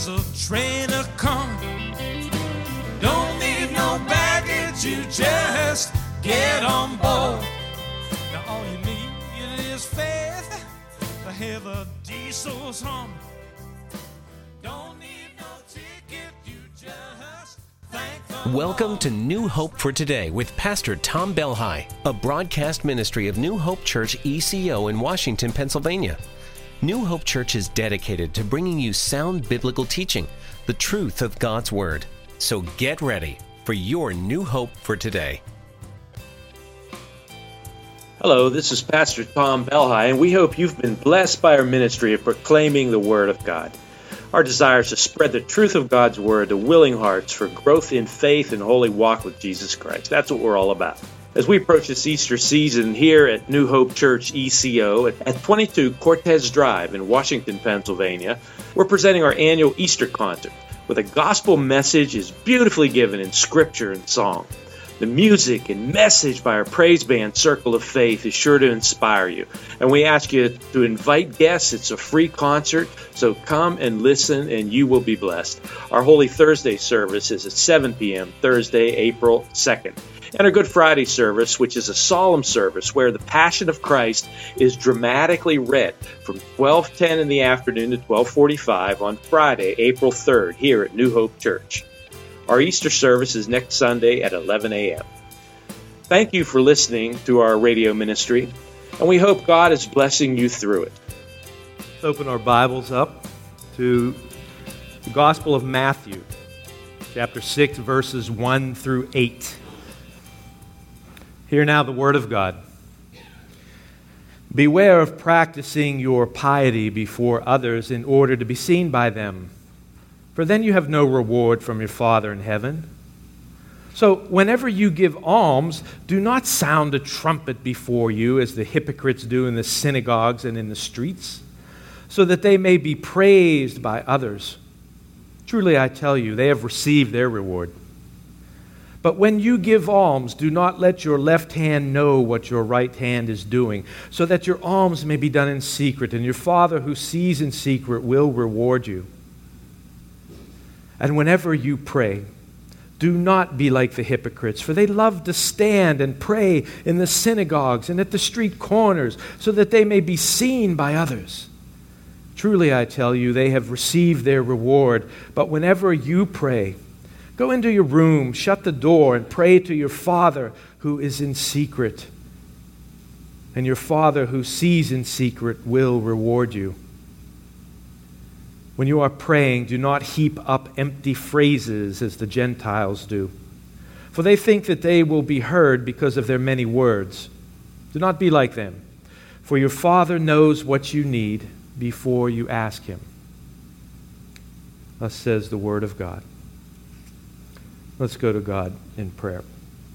there's a train a coming. Don't need no baggage, you just get on board. Now all you need is faith to hear the diesels hum. Don't need no ticket, you just thank the Welcome Lord. to New Hope for Today with Pastor Tom Belhai, a broadcast ministry of New Hope Church ECO in Washington, Pennsylvania. New Hope Church is dedicated to bringing you sound biblical teaching, the truth of God's Word. So get ready for your New Hope for Today. Hello, this is Pastor Tom Belhai, and we hope you've been blessed by our ministry of proclaiming the Word of God. Our desire is to spread the truth of God's Word to willing hearts for growth in faith and holy walk with Jesus Christ. That's what we're all about. As we approach this Easter season here at New Hope Church ECO at 22 Cortez Drive in Washington, Pennsylvania, we're presenting our annual Easter concert, where the gospel message is beautifully given in scripture and song. The music and message by our praise band, Circle of Faith, is sure to inspire you. And we ask you to invite guests. It's a free concert, so come and listen and you will be blessed. Our Holy Thursday service is at 7 p.m. Thursday, April 2nd. And our Good Friday service, which is a solemn service where the Passion of Christ is dramatically read from 12:10 in the afternoon to 12:45 on Friday, April 3rd, here at New Hope Church. Our Easter service is next Sunday at 11 a.m. Thank you for listening to our radio ministry, and we hope God is blessing you through it. Let's open our Bibles up to the Gospel of Matthew, chapter 6, verses 1 through 8. Hear now the Word of God. Beware of practicing your piety before others in order to be seen by them, for then you have no reward from your Father in heaven. So whenever you give alms, do not sound a trumpet before you, as the hypocrites do in the synagogues and in the streets, so that they may be praised by others. Truly I tell you, they have received their reward. But when you give alms, do not let your left hand know what your right hand is doing, so that your alms may be done in secret, and your Father who sees in secret will reward you. And whenever you pray, do not be like the hypocrites, for they love to stand and pray in the synagogues and at the street corners, so that they may be seen by others. Truly I tell you, they have received their reward. But whenever you pray, go into your room, shut the door, and pray to your Father who is in secret. And your Father who sees in secret will reward you. When you are praying, do not heap up empty phrases as the Gentiles do, for they think that they will be heard because of their many words. Do not be like them, for your Father knows what you need before you ask Him. Thus says the Word of God. Let's go to God in prayer.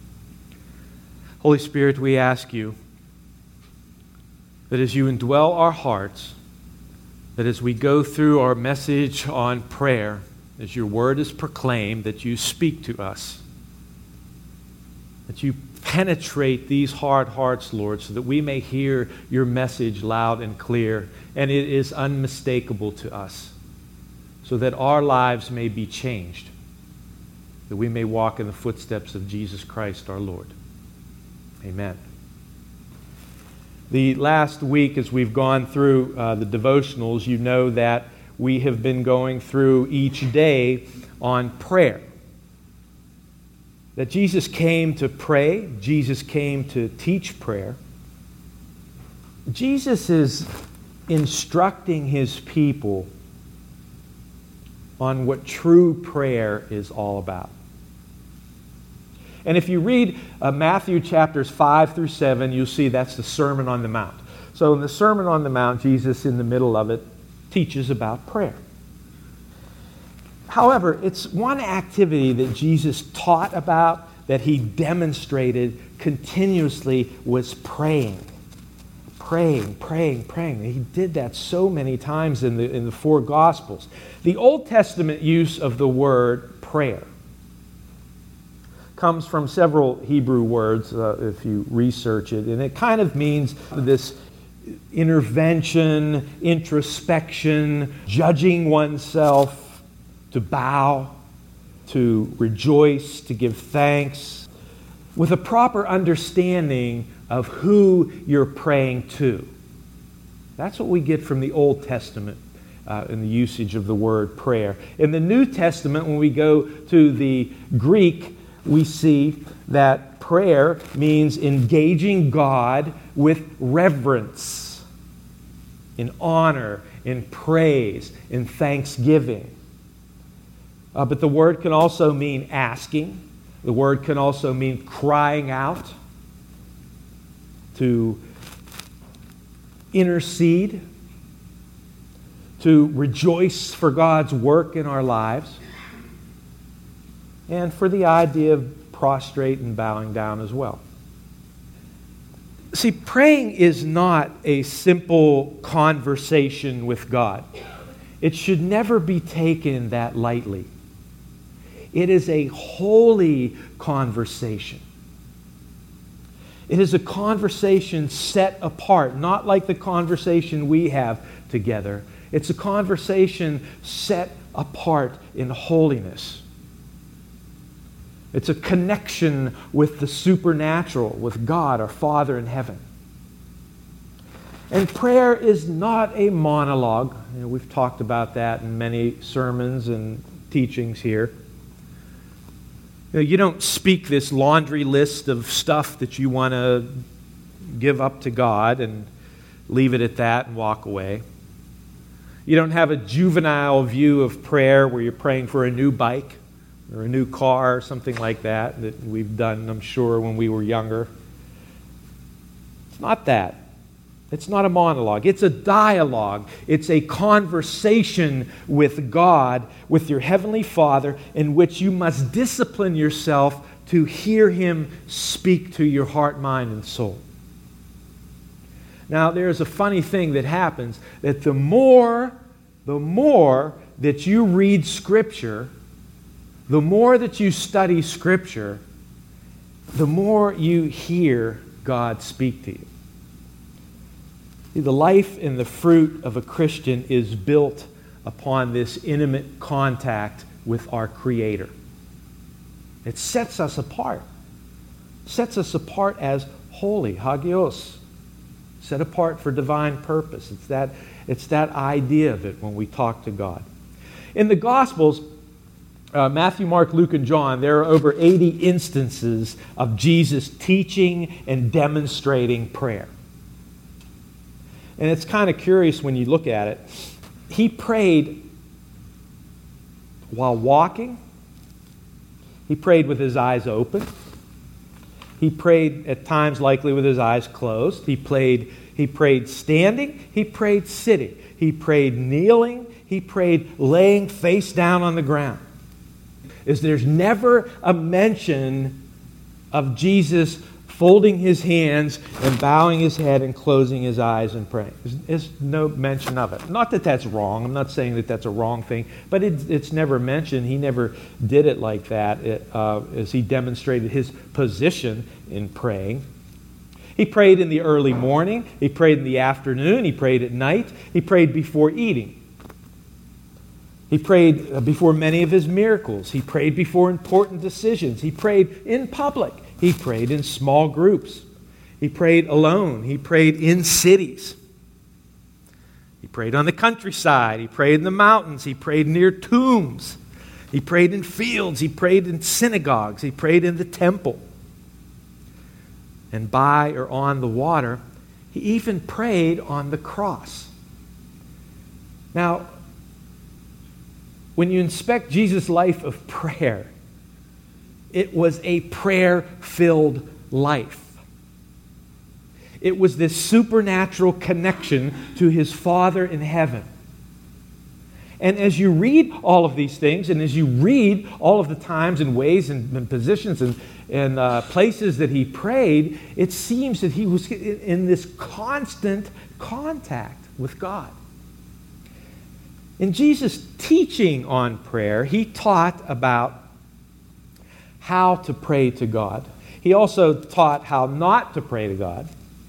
Holy Spirit, we ask you that as you indwell our hearts, that as we go through our message on prayer, as your word is proclaimed, that you speak to us, that you penetrate these hard hearts, Lord, so that we may hear your message loud and clear, and it is unmistakable to us, so that our lives may be changed, that we may walk in the footsteps of Jesus Christ our Lord. Amen. The last week, as we've gone through the devotionals, you know that we have been going through each day on prayer. That Jesus came to pray. Jesus came to teach prayer. Jesus is instructing his people on what true prayer is all about. And if you read Matthew chapters 5 through 7, you'll see that's the Sermon on the Mount. So in the Sermon on the Mount, Jesus, in the middle of it, teaches about prayer. However, it's one activity that Jesus taught about, that he demonstrated continuously, was praying. Praying. He did that so many times in the four Gospels. The Old Testament use of the word prayer comes from several Hebrew words, if you research it, and it kind of means this intervention, introspection, judging oneself, to bow, to rejoice, to give thanks, with a proper understanding of who you're praying to. That's what we get from the Old Testament in the usage of the word prayer. In the New Testament, when we go to the Greek, we see that prayer means engaging God with reverence, in honor, in praise, in thanksgiving. But the word can also mean asking. The word can also mean crying out, to intercede, to rejoice for God's work in our lives, and for the idea of prostrate and bowing down as well. See, praying is not a simple conversation with God. It should never be taken that lightly. It is a holy conversation. It is a conversation set apart, not like the conversation we have together. It's a conversation set apart in holiness. It's a connection with the supernatural, with God, our Father in heaven. And prayer is not a monologue. We've talked about that in many sermons and teachings here. You don't speak this laundry list of stuff that you want to give up to God and leave it at that and walk away. You don't have a juvenile view of prayer where you're praying for a new bike or a new car or something like that we've done, I'm sure, when we were younger. It's not that. It's not a monologue. It's a dialogue. It's a conversation with God, with your Heavenly Father, in which you must discipline yourself to hear Him speak to your heart, mind, and soul. Now, there's a funny thing that happens, that the more that you read Scripture, the more that you study Scripture, the more you hear God speak to you. The life and the fruit of a Christian is built upon this intimate contact with our Creator. It sets us apart. Sets us apart as holy, hagios, set apart for divine purpose. It's that idea of it when we talk to God. In the Gospels, Matthew, Mark, Luke, and John, there are over 80 instances of Jesus teaching and demonstrating prayer. And it's kind of curious when you look at it. He prayed while walking. He prayed with his eyes open. He prayed at times likely with his eyes closed. He prayed standing. He prayed sitting. He prayed kneeling. He prayed laying face down on the ground. There's never a mention of Jesus folding his hands and bowing his head and closing his eyes and praying. There's no mention of it. Not that that's wrong. I'm not saying that that's a wrong thing, but it's never mentioned. He never did it like that as he demonstrated his position in praying. He prayed in the early morning. He prayed in the afternoon. He prayed at night. He prayed before eating. He prayed before many of his miracles. He prayed before important decisions. He prayed in public. He prayed in small groups. He prayed alone. He prayed in cities. He prayed on the countryside. He prayed in the mountains. He prayed near tombs. He prayed in fields. He prayed in synagogues. He prayed in the temple. And by or on the water, he even prayed on the cross. Now, when you inspect Jesus' life of prayer, it was a prayer-filled life. It was this supernatural connection to his Father in heaven. And as you read all of these things, and as you read all of the times and ways and positions and places that he prayed, it seems that he was in this constant contact with God. In Jesus' teaching on prayer, he taught about how to pray to God. He also taught how not to pray to God.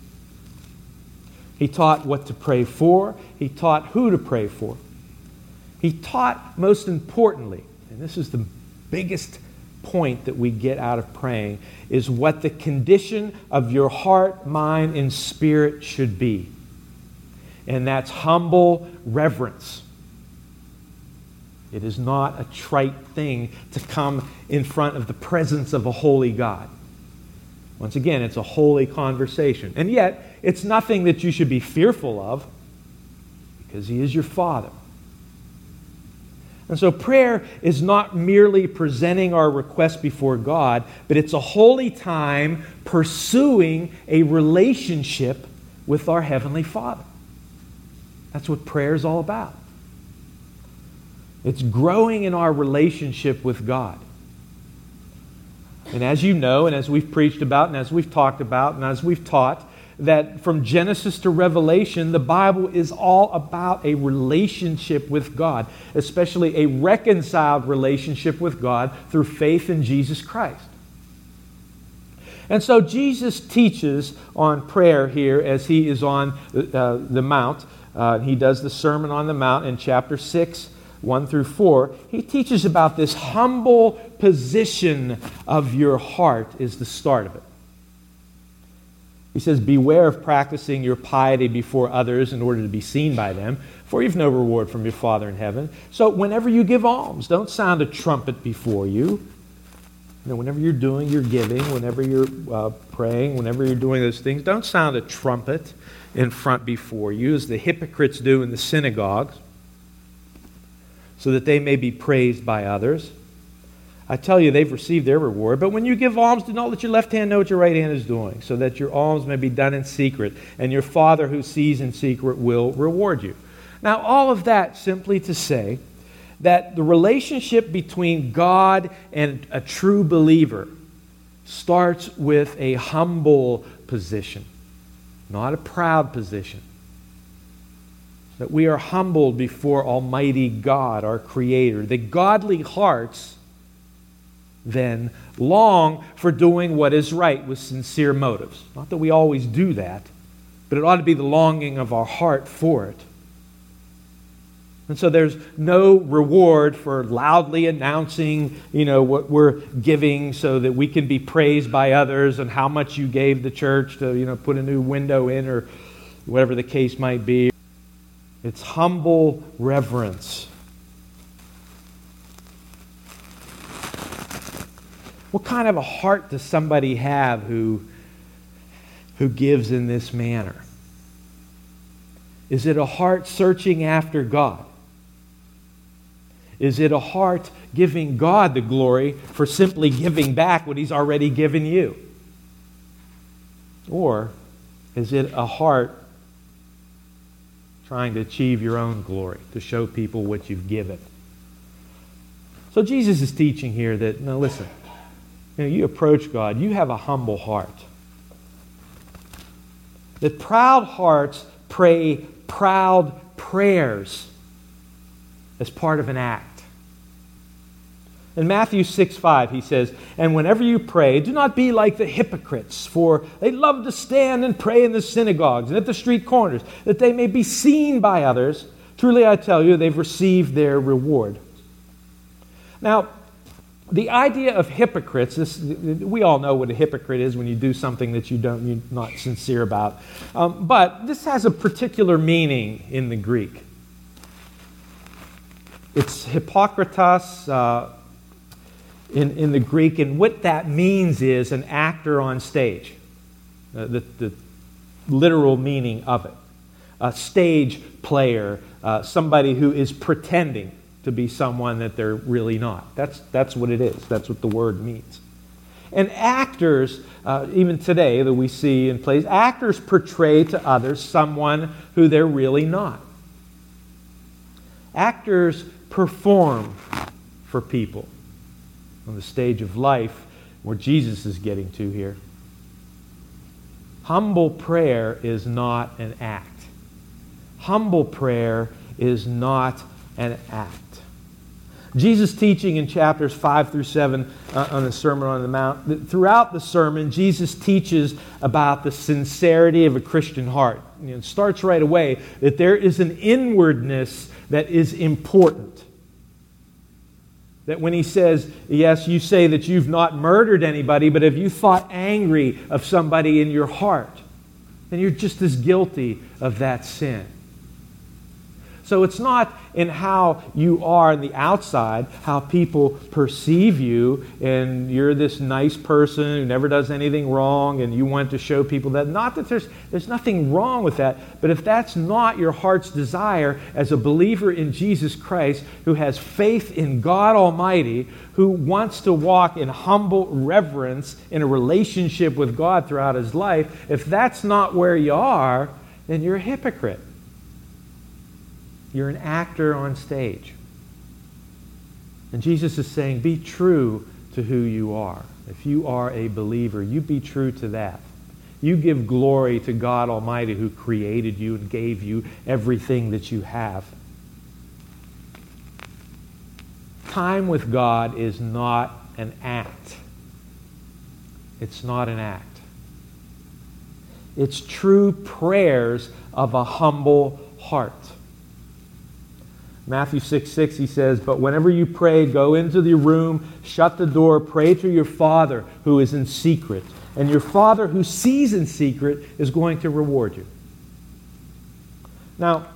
He taught what to pray for. He taught who to pray for. He taught, most importantly, and this is the biggest point that we get out of praying, is what the condition of your heart, mind, and spirit should be. And that's humble reverence. It is not a trite thing to come in front of the presence of a holy God. Once again, it's a holy conversation. And yet, it's nothing that you should be fearful of, because He is your Father. And so prayer is not merely presenting our request before God, but it's a holy time pursuing a relationship with our Heavenly Father. That's what prayer is all about. It's growing in our relationship with God. And as you know, and as we've preached about, and as we've talked about, and as we've taught, that from Genesis to Revelation, the Bible is all about a relationship with God, especially a reconciled relationship with God through faith in Jesus Christ. And so Jesus teaches on prayer here as He is on the Mount. He does the Sermon on the Mount in chapter 6, 1 through 4. He teaches about this humble position of your heart is the start of it. He says, beware of practicing your piety before others in order to be seen by them, for you've no reward from your Father in heaven. So whenever you give alms, don't sound a trumpet before you. Whenever you're doing your giving, whenever you're praying, whenever you're doing those things, don't sound a trumpet in front before you, as the hypocrites do in the synagogues, so that they may be praised by others. I tell you, they've received their reward. But when you give alms, do not let your left hand know what your right hand is doing, so that your alms may be done in secret, and your Father who sees in secret will reward you. Now, all of that simply to say that the relationship between God and a true believer starts with a humble position, not a proud position. That we are humbled before Almighty God, our Creator. The godly hearts then long for doing what is right with sincere motives. Not that we always do that, but it ought to be the longing of our heart for it. And so there's no reward for loudly announcing, what we're giving so that we can be praised by others and how much you gave the church to, put a new window in or whatever the case might be. It's humble reverence. What kind of a heart does somebody have who gives in this manner? Is it a heart searching after God? Is it a heart giving God the glory for simply giving back what He's already given you? Or is it a heart trying to achieve your own glory, to show people what you've given? So Jesus is teaching here that, no, listen, you approach God, you have a humble heart. That proud hearts pray proud prayers as part of an act. In Matthew 6:5, He says, and whenever you pray, do not be like the hypocrites, for they love to stand and pray in the synagogues and at the street corners, that they may be seen by others. Truly I tell you, they've received their reward. Now, the idea of hypocrites, we all know what a hypocrite is when you do something that you're not sincere about. But this has a particular meaning in the Greek. It's hypokritos in the Greek, and what that means is an actor on stage. The literal meaning of it. A stage player, somebody who is pretending to be someone that they're really not. That's what it is. That's what the word means. And actors, even today that we see in plays, actors portray to others someone who they're really not. Actors perform for people on the stage of life where Jesus is getting to here. Humble prayer is not an act. Humble prayer is not an act. Jesus' teaching in chapters 5 through 7 on the Sermon on the Mount, throughout the sermon, Jesus teaches about the sincerity of a Christian heart. It starts right away that there is an inwardness that is important. That when he says, yes, you say that you've not murdered anybody, but if you thought angry of somebody in your heart, then you're just as guilty of that sin. So it's not in how you are on the outside, how people perceive you, and you're this nice person who never does anything wrong, and you want to show people that. Not that there's nothing wrong with that, but if that's not your heart's desire as a believer in Jesus Christ, who has faith in God Almighty, who wants to walk in humble reverence in a relationship with God throughout his life, if that's not where you are, then you're a hypocrite. You're an actor on stage. And Jesus is saying, be true to who you are. If you are a believer, you be true to that. You give glory to God Almighty who created you and gave you everything that you have. Time with God is not an act. It's not an act. It's true prayers of a humble heart. Matthew 6:6, he says, but whenever you pray, go into the room, shut the door, pray to your Father who is in secret. And your Father who sees in secret is going to reward you. Now,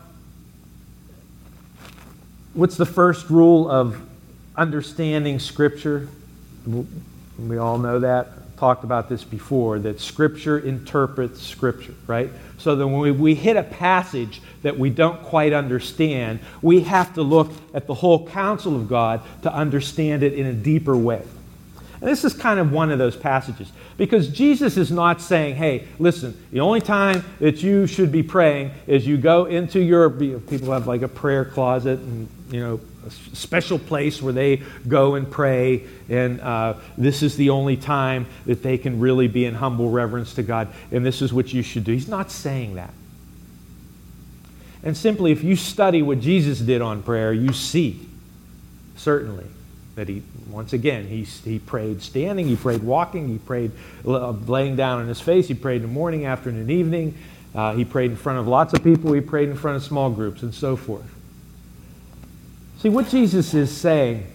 what's the first rule of understanding Scripture? We all know that. I've talked about this before, that Scripture interprets Scripture, right? So that when we hit a passage that we don't quite understand, we have to look at the whole counsel of God to understand it in a deeper way. And this is kind of one of those passages. Because Jesus is not saying, hey, listen, the only time that you should be praying is you go into your... People have like a prayer closet and, a special place where they go and pray, and this is the only time that they can really be in humble reverence to God, and this is what you should do. He's not saying that. And simply, if you study what Jesus did on prayer, you see, certainly, that he prayed standing, he prayed walking, he prayed laying down on his face, he prayed in the morning, afternoon, and evening, he prayed in front of lots of people, he prayed in front of small groups, and so forth. See, what Jesus is saying,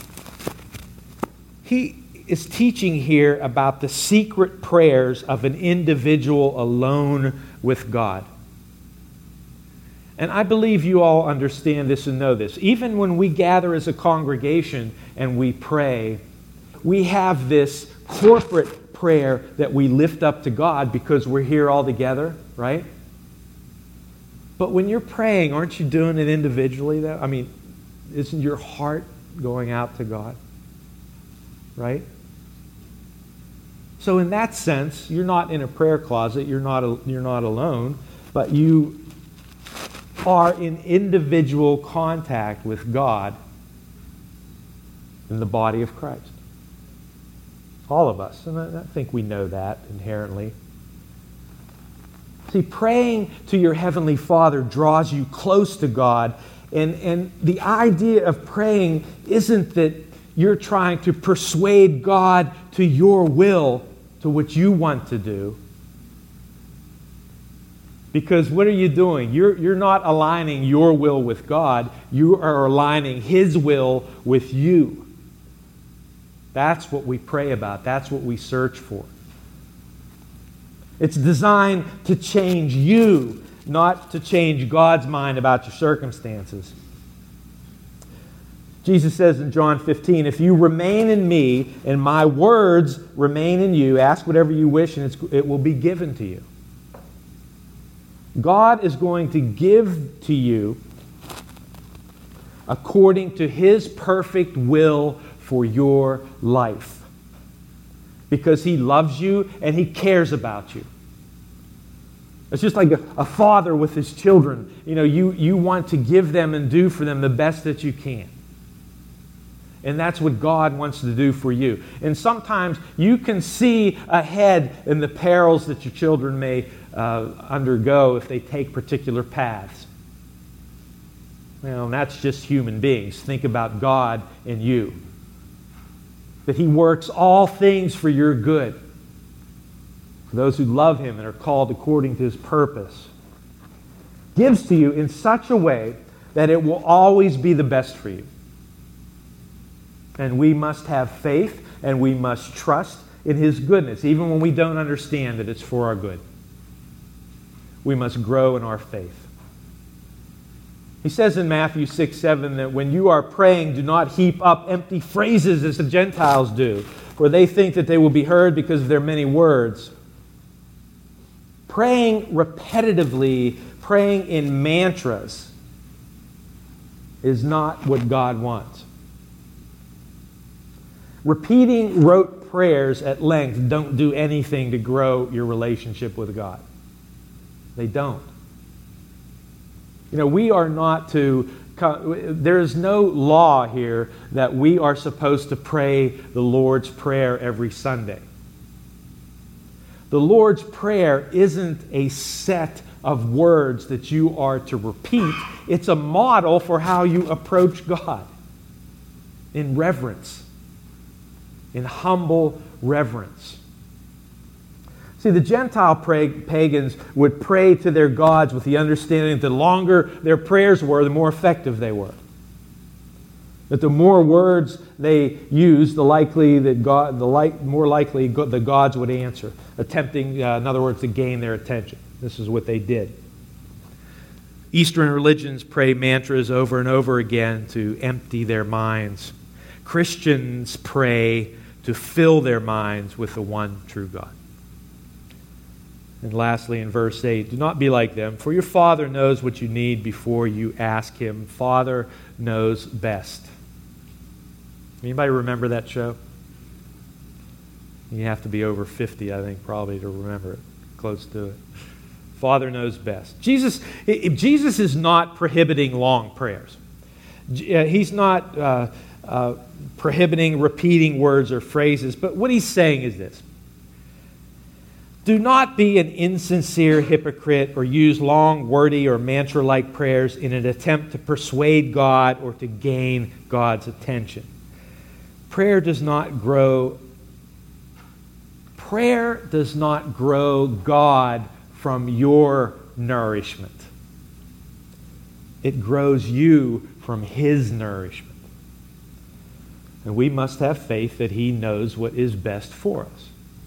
he is teaching here about the secret prayers of an individual alone with God. And I believe you all understand this and know this. Even when we gather as a congregation and we pray, we have this corporate prayer that we lift up to God because we're here all together, right? But when you're praying, aren't you doing it individually, though? I mean, isn't your heart going out to God? Right? So in that sense, you're not in a prayer closet, you're not alone, but you are in individual contact with God in the body of Christ. All of us, and I think we know that inherently. See, praying to your Heavenly Father draws you close to God. And the idea of praying isn't that you're trying to persuade God to your will, to what you want to do. Because what are you doing? You're not aligning your will with God. You are aligning His will with you. That's what we pray about. That's what we search for. It's designed to change you, not to change God's mind about your circumstances. Jesus says in John 15, if you remain in me and my words remain in you, ask whatever you wish and it will be given to you. God is going to give to you according to His perfect will for your life. Because He loves you and He cares about you. It's just like a father with his children. You want to give them and do for them the best that you can. And that's what God wants to do for you. And sometimes you can see ahead in the perils that your children may undergo if they take particular paths. Well, and that's just human beings. Think about God and you. That He works all things for your good. For those who love Him and are called according to His purpose. Gives to you in such a way that it will always be the best for you. And we must have faith and we must trust in His goodness, even when we don't understand that it's for our good. We must grow in our faith. He says in Matthew 6:7 that when you are praying, do not heap up empty phrases as the Gentiles do, for they think that they will be heard because of their many words. Praying repetitively, praying in mantras, is not what God wants. Repeating rote prayers at length don't do anything to grow your relationship with God. They don't. You know, we are not to, there is no law here that we are supposed to pray the Lord's Prayer every Sunday. The Lord's Prayer isn't a set of words that you are to repeat. It's a model for how you approach God in reverence, in humble reverence. See, the Gentile pagans would pray to their gods with the understanding that the longer their prayers were, the more effective they were. That the more words they used, the more likely the gods would answer, attempting, in other words, to gain their attention. This is what they did. Eastern religions pray mantras over and over again to empty their minds. Christians pray to fill their minds with the one true God. And lastly, in verse 8, do not be like them, for your Father knows what you need before you ask Him. Father knows best. Anybody remember that show? You have to be over 50, I think, probably to remember it. Close to it. Father knows best. Jesus is not prohibiting long prayers. He's not prohibiting repeating words or phrases, but what He's saying is this. Do not be an insincere hypocrite or use long, wordy, or mantra-like prayers in an attempt to persuade God or to gain God's attention. Prayer does not grow God from your nourishment. It grows you from His nourishment. And we must have faith that He knows what is best for us.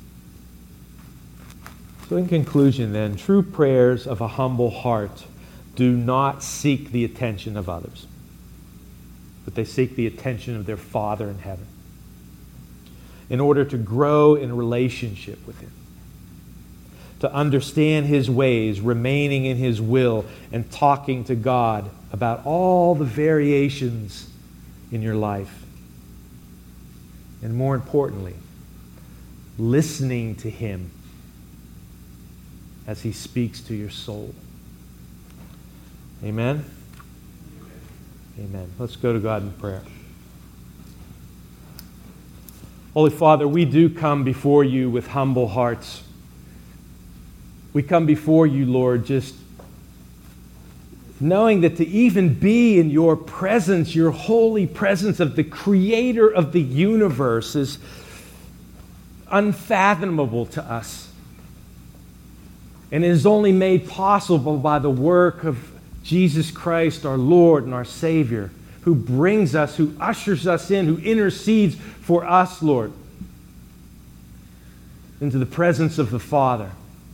So in conclusion then, true prayers of a humble heart do not seek the attention of others, but they seek the attention of their Father in heaven in order to grow in relationship with Him, to understand His ways, remaining in His will, and talking to God about all the variations in your life. And more importantly, listening to Him as He speaks to your soul. Amen? Amen. Let's go to God in prayer. Holy Father, we do come before You with humble hearts. We come before You, Lord, just knowing that to even be in Your presence, Your holy presence of the Creator of the universe, is unfathomable to us. And it is only made possible by the work of Jesus Christ, our Lord and our Savior, who brings us, who ushers us in, who intercedes for us, Lord, into the presence of the Father.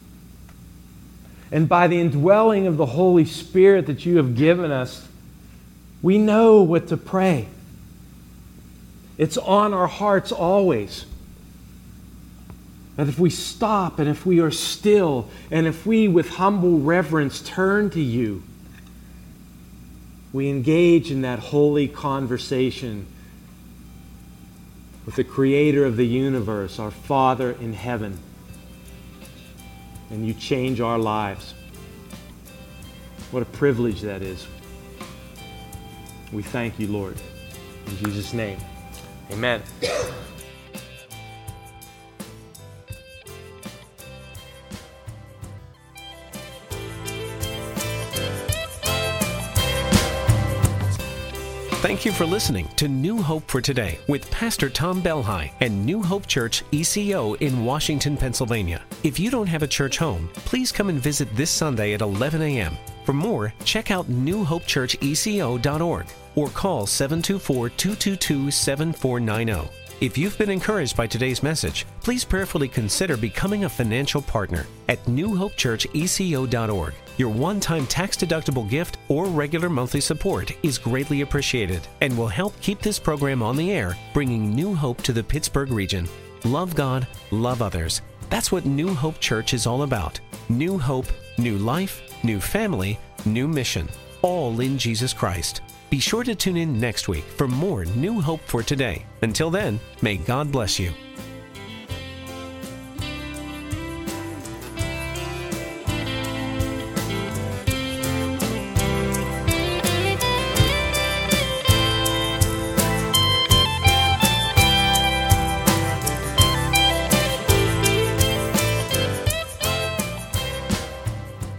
And by the indwelling of the Holy Spirit that You have given us, we know what to pray. It's on our hearts always. That if we stop and if we are still and if we with humble reverence turn to You, we engage in that holy conversation with the Creator of the universe, our Father in heaven. And You change our lives. What a privilege that is. We thank You, Lord. In Jesus' name, amen. Thank you for listening to New Hope for Today with Pastor Tom Belhai and New Hope Church ECO in Washington, Pennsylvania. If you don't have a church home, please come and visit this Sunday at 11 a.m. For more, check out newhopechurcheco.org or call 724-222-7490. If you've been encouraged by today's message, please prayerfully consider becoming a financial partner at newhopechurcheco.org. Your one-time tax-deductible gift or regular monthly support is greatly appreciated and will help keep this program on the air, bringing new hope to the Pittsburgh region. Love God, love others. That's what New Hope Church is all about. New hope, new life, new family, new mission, all in Jesus Christ. Be sure to tune in next week for more New Hope for Today. Until then, may God bless you.